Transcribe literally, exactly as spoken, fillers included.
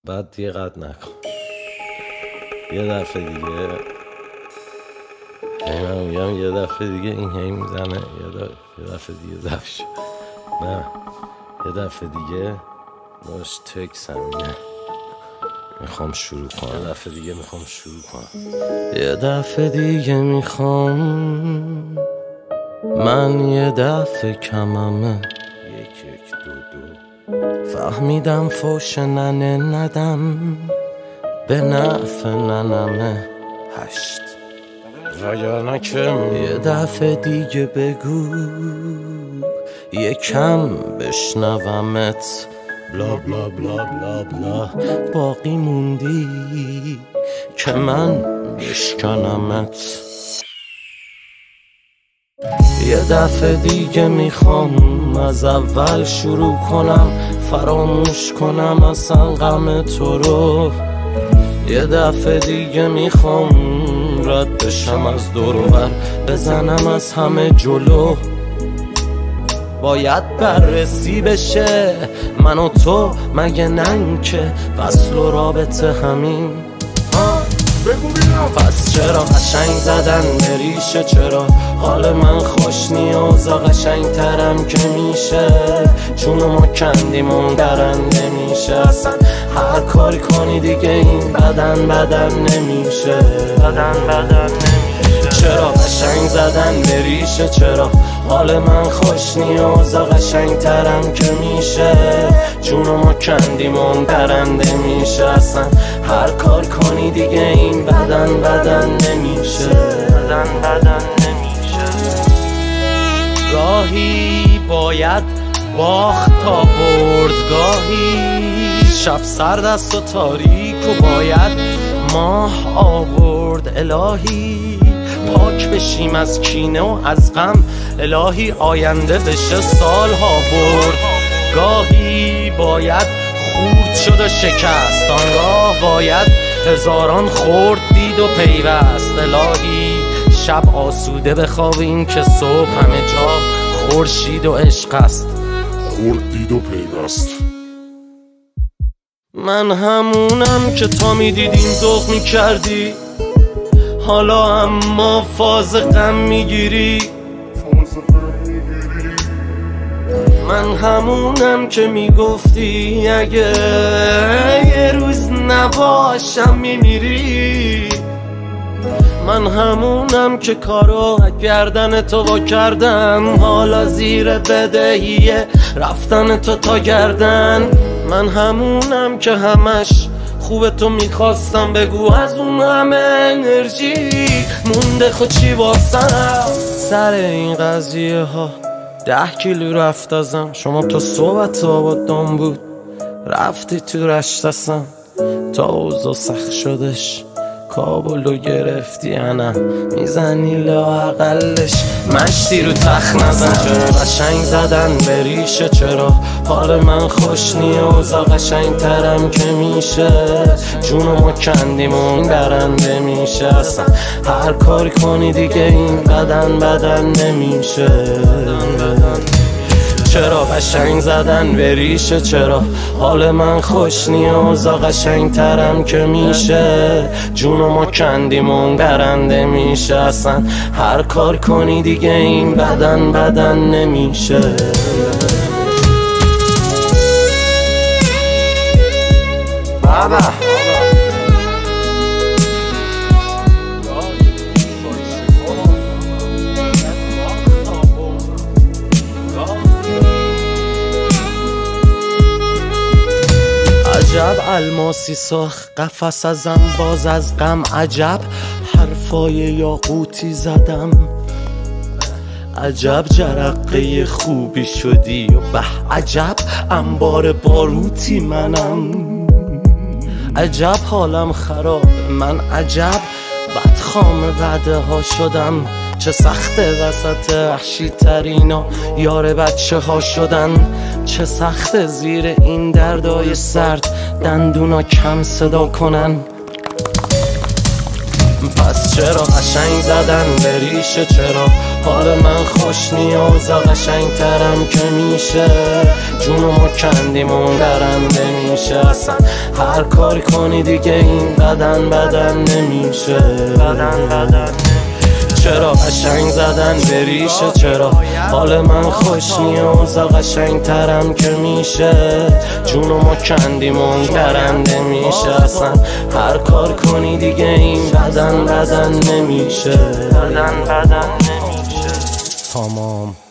بعد دیگه قد نکن. یه دفعه دیگه من میگم یه دفعه دیگه این هی میزنه، یه دفعه, یه دفعه دیگه ضبط شد. نه یه دفعه دیگه باش تکس همینه میخوام شروع کنم. یه دفعه دیگه میخوام شروع کنم. یه دفعه دیگه میخوام من یه دفعه کممه. یک یک دو دو فهمیدم فوش ننه ندم به نفع ننمه. هشت وگرنه کم. یه دفعه دیگه بگو یکم بشنومت. بلا بلا بلا بلا بلا باقی موندی که من بشکنمت. یه دفعه دیگه میخوام از اول شروع کنم، فراموش کنم اصلا غم تو رو. یه دفعه دیگه میخوام رد بشم از دور و بر، بزنم از همه جلو. باید بررسی بشه من و تو، مگه نن که وصل و رابطه همین. پس چرا قشنگ زدن به ریشه؟ چرا حال من خوش نیازا قشنگ ترم که میشه؟ چون ما کندیم اون درنده میشه. اصلا هر کاری کنی دیگه این بدن بدن نمیشه. بدن بدن نمیشه. چرا قشنگ زدن به ریشه؟ چرا حال من خوش نیازا قشنگ ترم که میشه؟ چون ما کندیم اون درنده میشه. اصلا هر کار کنی دیگه این بدن بدن نمیشه. بدن بدن نمیشه. گاهی باید باخت تا برد، گاهی شب سرد است و تاریک و باید ماه آورد. الهی پاک بشیم از کینه و از غم، الهی آینده بشه سالها برد. گاهی باید خورد شد و شکست، آنگاه باید هزاران خورد دید و پیوست. الهی شب آسوده بخوابیم که صبح همه جا خورشید و عشق است. خورد دید و پیوست. من همونم که تا میدیدیم ذوق میکردی، حالا اما فاز غم میگیری. من همونم که میگفتی اگه یه روز نباشم میمیری. من همونم که کارو گردن تو وا کردم، حالا زیر بدهیه رفتن تو تا گردن. من همونم که همش خوب تو میخواستم، بگو از اون همه انرژی مونده خود چی واسم. سر این قضیه ها ده کیلو رفت ازم. شما تو صحبت آبادان بود رفتی تو رشتسم، تا اوضاع سخت شدش کابلو گرفتی انم میزنی لااقلش مشتی رو تخت نزن. چرا قشنگ زدن به ریشه؟ چرا حال من خوش نیازا قشنگ ترم که میشه؟ جونو ما کندیم اون برنده میشه. اصلا هر کاری کنی دیگه این بدن بدن نمیشه. بدن بدن. چرا قشنگ زدن به ریشه؟ چرا حال من خوش نیازا قشنگ ترم که میشه؟ جونو ما کندیم اون برنده میشه. اصلا هر کار کنی دیگه این بدن بدن نمیشه. بابا عجب الماسی ساخت قفس ازم باز از غم، عجب حرفای یاقوتی زدم، عجب جرقه خوبی شدی و به عجب انبار باروتی منم. عجب حالم خراب من، عجب بدخام بعده ها شدم. چه سخته وسط وحشی ترینا یار بچه ها شدن. چه سخته زیر این دردای سرد دندونا کم صدا کنن. پس چرا قشنگ زدن به ریشه؟ چرا حال من خوش نیاز قشنگ ترم که میشه جونو ما کندیم اون درنده میشه اصلا هر کاری کنی دیگه این بدن بدن نمیشه بدن بدن چرا قشنگ زدن بریشه چرا حال من خوش نیاز قشنگ ترم که میشه جونو ما کندیم اون درنده میشه اصلا هر کار کنی دیگه این بدن بدن نمیشه بدن بدن نمیشه تمام